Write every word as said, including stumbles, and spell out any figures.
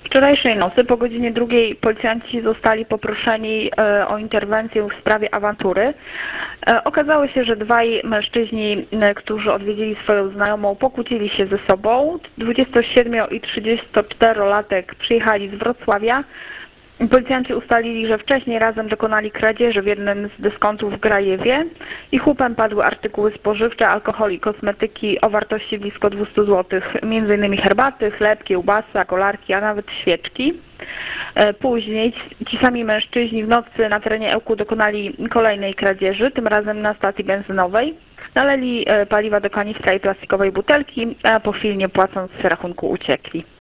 Wczorajszej nocy po godzinie drugiej policjanci zostali poproszeni o interwencję w sprawie awantury. Okazało się, że dwaj mężczyźni, którzy odwiedzili swoją znajomą, pokłócili się ze sobą. dwudziestosiedmiu i trzydziestoczterolatek przyjechali z Wrocławia. Policjanci ustalili, że wcześniej razem dokonali kradzieży w jednym z dyskontów w Grajewie. Ich łupem padły artykuły spożywcze, alkohol i kosmetyki o wartości blisko dwieście złotych, między innymi herbaty, chleb, kiełbasa, kolarki, a nawet świeczki. Później ci sami mężczyźni w nocy na terenie Ełku dokonali kolejnej kradzieży, tym razem na stacji benzynowej. Naleli paliwa do kanistra i plastikowej butelki, a po chwili, nie płacąc rachunku, uciekli.